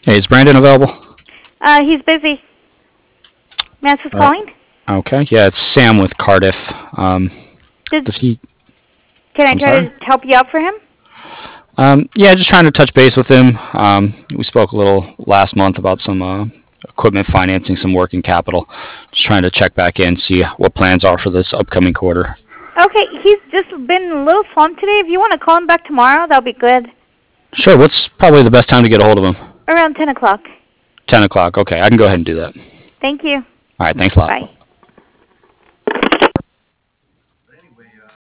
Hey, is Brandon available? He's busy. May I ask who's Uh, calling? okay. Yeah, it's Sam with Cardiff. Did, Does he? can I I'm try sorry. to help you out for him? Yeah, just trying to touch base with him. We spoke a little last month about some equipment financing, some working capital. Just trying to check back in, see what plans are for this upcoming quarter. Okay, he's just been a little swamped today. If you want to call him back tomorrow, that'll be good. Sure. What's probably the best time to get a hold of him? Around 10 o'clock. 10 o'clock. Okay, I can go ahead and do that. Thank you. All right. Thanks a lot. Bye.